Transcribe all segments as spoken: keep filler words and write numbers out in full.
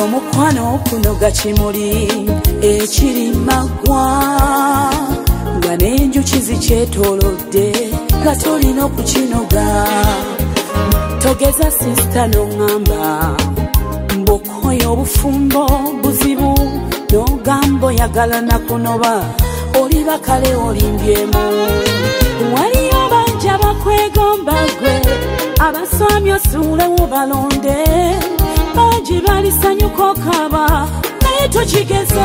omukwano okunoga kimuli ekiri magwa nga n'enjuki zikyetoolodde nga tolina okukinoga. Togeza sisita n'oŋŋamba mb'okoye obufumbo buzibu n'ogamba oyagala nakunoba oliba kale olimbyemu. Waliyo banja bakwegomba gwe abaswamye osuulewo balonde bangi balisanyuka okaba naye tokigeza.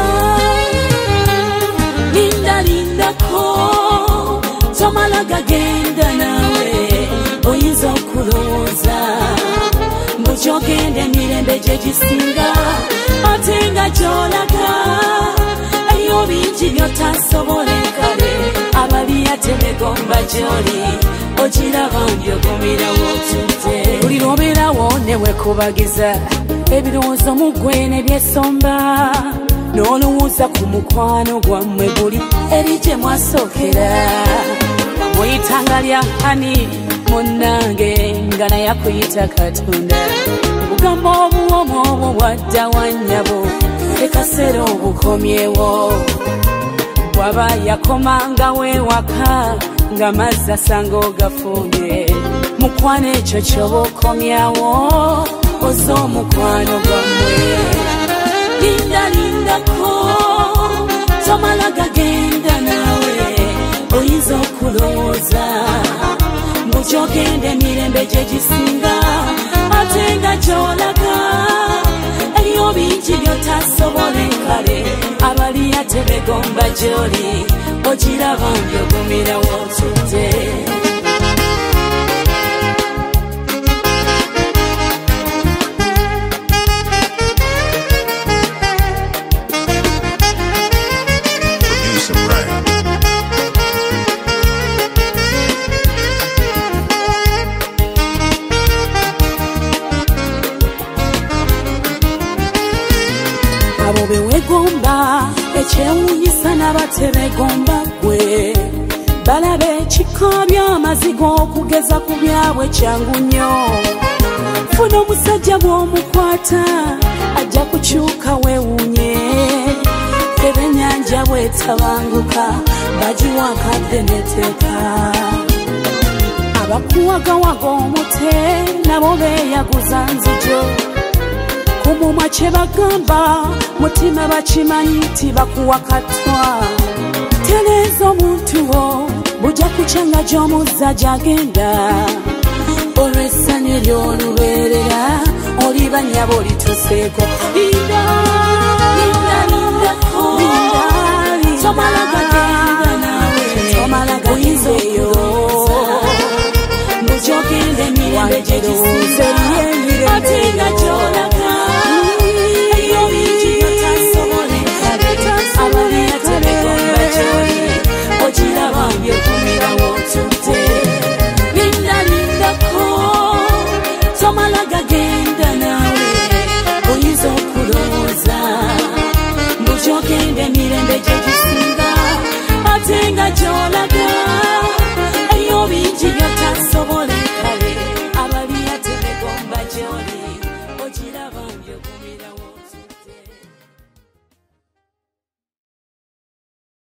Linda lindako tomala gagenda nawe oyinza okulowooza mbukyogenda emirembe gye gisinga ate nga gy'olaga eriyo bingi byotasobole kale abaliyate begomba gy'oli ogiraba mbyogumirawo otudde. Buli lwobeerawo ne wekubagiza ebirowoozo mu ggwe ne byesomba n'olowooza ku mukwano gwammwe guli eri gye mwasookera. Muyitanga lya hani munnange nga naye akuyita Katonda. Bugamba obuwomu obwo bwadda wannyabo ekaseera obukomyewo. Bw'aba yakomangawo ewaka nga mazzi asanga ogafunye. Mukwano ekyo ky'oba okomyawo oza omukwano gwammwe. Linda lindako tomala gagenda nawe oyinza okulowooza mbukyogenda emirembe gye gisinga ate nga gy'olaga eriyo bingi byotasobole kale abaliyate begomba gy'oli ogiraba mbyogumirawo otudde. Abo bewegomba ekyewuunyisa n'abatebegomba gwe balabe ekika by'amazigo okugeza ku byabwe kyangu nnyo. Funa omusajja bw'omukwata ajja kukyuka weewuunye. Ebyennyanja bwetabanguka bagiwakadde neteeka. Abakuwagawaga omute nabo beeyaguza nzijo. Kumumwa kye bagamba mutima bakimanyi nti bakuwakatwa. Tereeza omuntu wo bujja kukya nga gy'omuzza gy'agenda. Olw'essanyu ery'olubeerera oliba nnyabo olituseeko. Linda linda lindako tomala gagenda nawe oyinza okulowooza mbukyogenda emirembe gye gisinga